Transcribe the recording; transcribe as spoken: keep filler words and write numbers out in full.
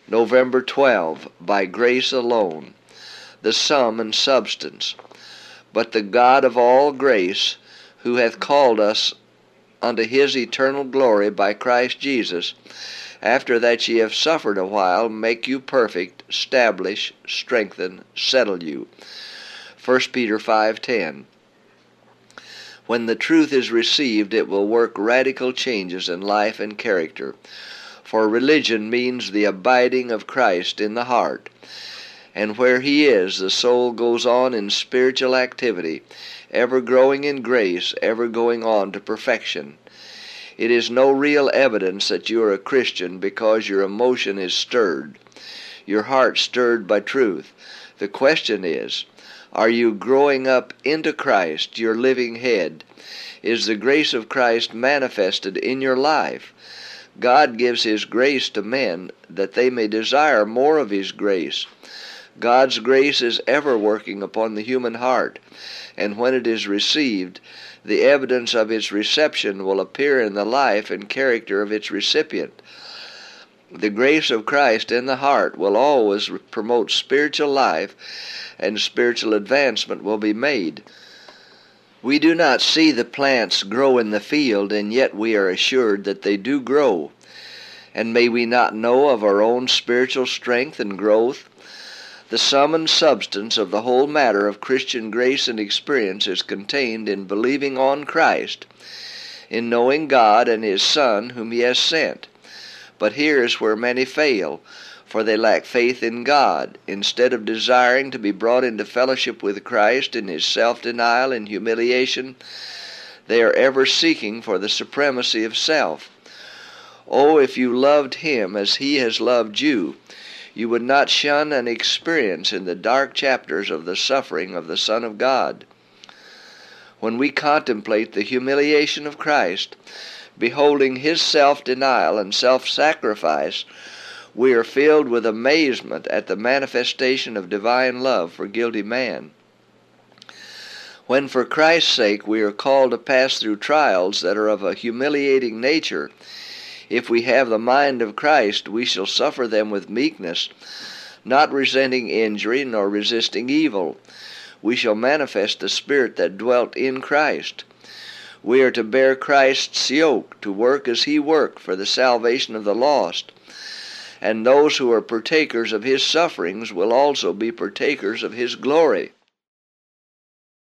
November twelfth, by grace alone, the sum and substance. But the God of all grace, who hath called us unto his eternal glory by Christ Jesus, after that ye have suffered a while, make you perfect, establish, strengthen, settle you. First Peter five ten. When the truth is received, it will work radical changes in life and character. For religion means the abiding of Christ in the heart. And where he is, the soul goes on in spiritual activity, ever growing in grace, ever going on to perfection. It is no real evidence that you are a Christian because your emotion is stirred, your heart stirred by truth. The question is, are you growing up into Christ, your living head? Is the grace of Christ manifested in your life? God gives his grace to men that they may desire more of his grace. God's grace is ever working upon the human heart, and when it is received, the evidence of its reception will appear in the life and character of its recipient. The grace of Christ in the heart will always promote spiritual life, and spiritual advancement will be made. We do not see the plants grow in the field, and yet we are assured that they do grow. And may we not know of our own spiritual strength and growth? The sum and substance of the whole matter of Christian grace and experience is contained in believing on Christ, in knowing God and his Son whom he has sent. But here is where many fail, for they lack faith in God. Instead of desiring to be brought into fellowship with Christ in his self-denial and humiliation, they are ever seeking for the supremacy of self. Oh, if you loved him as he has loved you, you would not shun an experience in the dark chapters of the suffering of the Son of God. When we contemplate the humiliation of Christ, beholding his self-denial and self-sacrifice, we are filled with amazement at the manifestation of divine love for guilty man. When for Christ's sake we are called to pass through trials that are of a humiliating nature, if we have the mind of Christ, we shall suffer them with meekness, not resenting injury nor resisting evil. We shall manifest the Spirit that dwelt in Christ. We are to bear Christ's yoke, to work as he worked for the salvation of the lost. And those who are partakers of his sufferings will also be partakers of his glory.